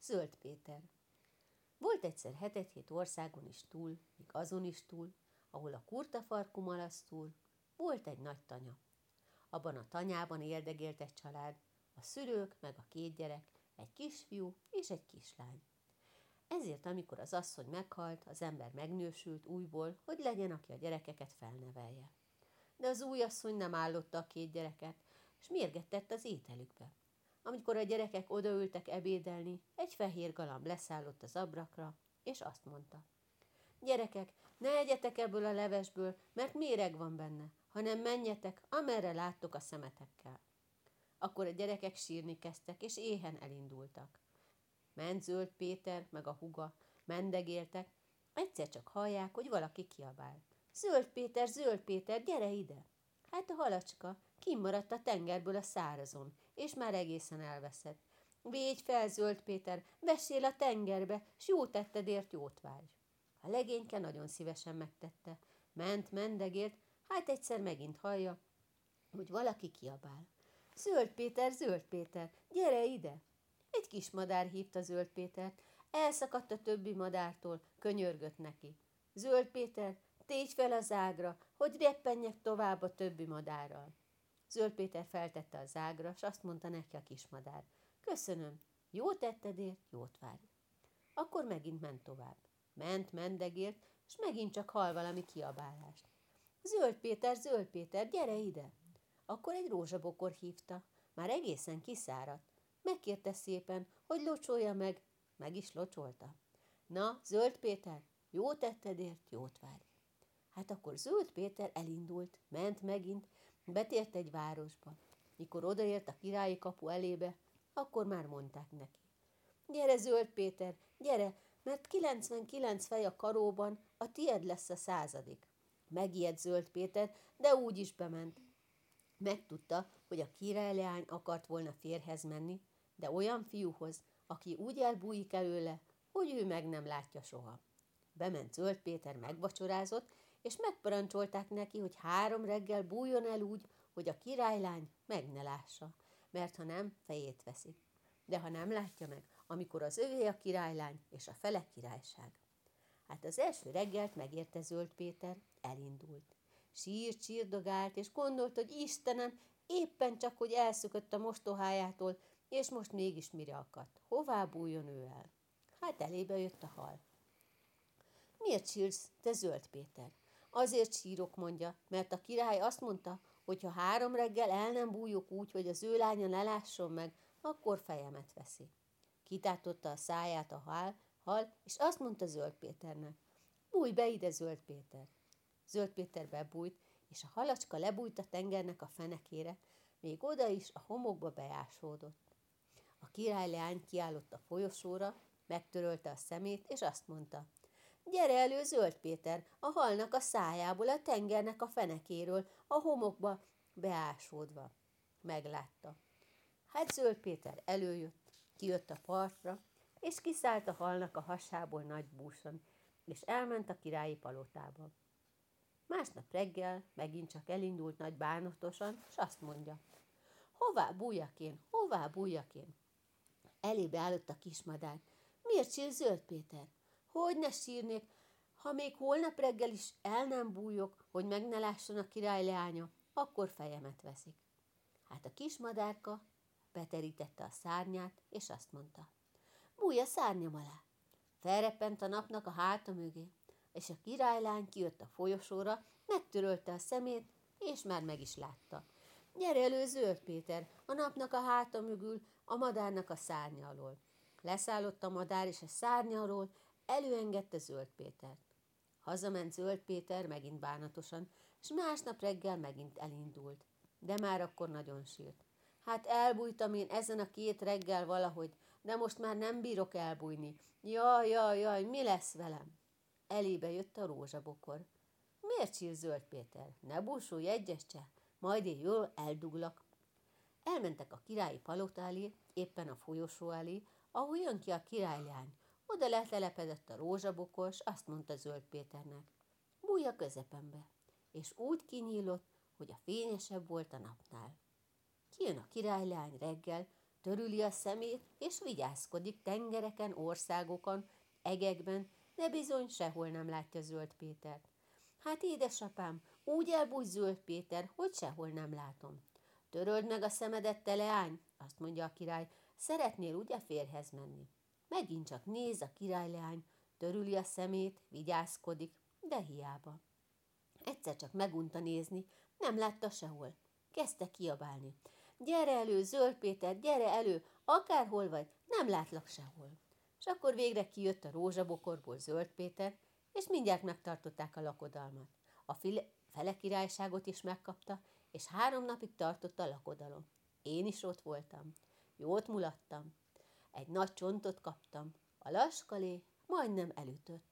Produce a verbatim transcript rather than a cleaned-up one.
Zöld Péter. Volt egyszer hetet-hét országon is túl, míg azon is túl, ahol a kurtafarkú malasz túl, volt egy nagy tanya. Abban a tanyában éldegélt egy család, a szülők meg a két gyerek, egy kisfiú és egy kislány. Ezért, amikor az asszony meghalt, az ember megnősült újból, hogy legyen, aki a gyerekeket felnevelje. De az új asszony nem állotta a két gyereket, és mérget tett az ételükbe. Amikor a gyerekek odaültek ebédelni, egy fehér galamb leszállott az abrakra, és azt mondta: Gyerekek, ne egyetek ebből a levesből, mert méreg van benne, hanem menjetek, amerre láttok a szemetekkel. Akkor a gyerekek sírni kezdtek, és éhen elindultak. Ment Zöld Péter, meg a húga, mendegéltek, egyszer csak hallják, hogy valaki kiabál. Zöld Péter, Zöld Péter, gyere ide! Hát a halacska kimaradt a tengerből a szárazon, és már egészen elveszett. Végy fel, Zöld Péter, vessél a tengerbe, s jó tettedért jót várj. A legényke nagyon szívesen megtette. Ment, mendegélt, hát egyszer megint hallja, hogy valaki kiabál. Zöld Péter, Zöld Péter, gyere ide! Egy kis madár hívta Zöld Pétert, elszakadt a többi madártól, könyörgött neki. Zöld Péter, tégy fel az ágra, hogy reppenjek tovább a többi madárral. Zöld Péter feltette az ágra, s azt mondta neki a kis madár. Köszönöm, jó tettedért, jót várj. Akkor megint ment tovább. Ment, mendegért, és megint csak hall valami kiabálást. Zöld Péter, Zöld Péter, gyere ide! Akkor egy rózsabokor hívta, már egészen kiszáradt. Megkérte szépen, hogy locsolja meg, meg is locsolta. Na, Zöld Péter, jó tettedért, jót várj. Hát akkor Zöld Péter elindult, ment megint, betért egy városba. Mikor odaért a királyi kapu elébe, akkor már mondták neki. Gyere, Zöld Péter, gyere, mert kilencvenkilenc fej a karóban, a tied lesz a századik. Megijedt Zöld Péter, de úgy is bement. Megtudta, hogy a királyleány akart volna férjhez menni, de olyan fiúhoz, aki úgy elbújik előle, hogy ő meg nem látja soha. Bement Zöld Péter, megvacsorázott, és megparancsolták neki, hogy három reggel bújjon el úgy, hogy a királylány meg ne lássa, mert ha nem, fejét veszik. De ha nem látja meg, amikor az övé a királylány és a fele királyság. Hát az első reggelt megérte Zöld Péter, elindult. Sírt, sírdogált, és gondolt, hogy Istenem, éppen csak, hogy elszökött a mostohájától, és most mégis mire akadt. Hová bújjon ő el? Hát elébe jött a hal. Miért sírsz, te Zöld Péter? Azért sírok, mondja, mert a király azt mondta, hogy ha három reggel el nem bújok úgy, hogy az ő lánya ne lásson meg, akkor fejemet veszi. Kitátotta a száját a hal, hal, és azt mondta Zöld Péternek. Bújj be ide, Zöld Péter! Zöld Péter bebújt, és a halacska lebújt a tengernek a fenekére, még oda is a homokba beásódott. A királyleány kiállott a folyosóra, megtörölte a szemét, és azt mondta, gyere elő, Zöld Péter, a halnak a szájából, a tengernek a fenekéről, a homokba beásódva. Meglátta. Hát Zöld Péter előjött, kijött a partra, és kiszállt a halnak a hasából nagy búsan, és elment a királyi palotába. Másnap reggel megint csak elindult nagy bánatosan, és azt mondja, hová bújjak én, hová bújjak én? Elébe állott a kismadár. Miért sír, Zöld Péter? Hogy ne sírnék, ha még holnap reggel is el nem bújok, hogy meg ne lásson a király leánya, akkor fejemet veszik. Hát a kismadárka beterítette a szárnyát, és azt mondta, bújj a szárnyam alá. Felreppent a napnak a háta mögé, és a királylány kijött a folyosóra, megtörölte a szemét, és már meg is látta. Gyere elő, Zöld Péter, a napnak a háta mögül, a madárnak a szárnya alól. Leszállott a madár, és a szárnya alól előengedte Zöld Pétert. Hazament Zöld Péter megint bánatosan, és másnap reggel megint elindult. De már akkor nagyon sírt. Hát elbújtam én ezen a két reggel valahogy, de most már nem bírok elbújni. Jaj, jaj, jaj, mi lesz velem? Elébe jött a rózsabokor. Miért sír, Zöld Péter? Ne búsulj egyes se, majd én jól elduglak. Elmentek a királyi palota elé, éppen a folyosó elé, ahol jön ki a királylány. Oda letelepedett a rózsabokor, s azt mondta Zöld Péternek. Bújj a közepembe. És úgy kinyílott, hogy a fényesebb volt a napnál. Kijön a királylány reggel, Törüli a szemét, és vigyázkodik tengereken, országokon, egekben, de bizony sehol nem látja Zöld Pétert. Hát édesapám, úgy elbújt Zöld Péter, hogy sehol nem látom. Töröld meg a szemedet, te leány, azt mondja a király, szeretnél ugye férjhez menni. Megint csak néz a királyleány, törüli a szemét, vigyázkodik, de hiába. Egyszer csak megunta nézni, nem látta sehol. Kezdte kiabálni. Gyere elő, Zöld Péter, gyere elő, akárhol vagy, nem látlak sehol. És akkor végre kijött a rózsabokorból Zöld Péter, és mindjárt megtartották a lakodalmat. A file, fele királyságot is megkapta, és három napig tartott a lakodalom. Én is ott voltam. Jót mulattam. Egy nagy csontot kaptam. A laskalé majdnem elütött.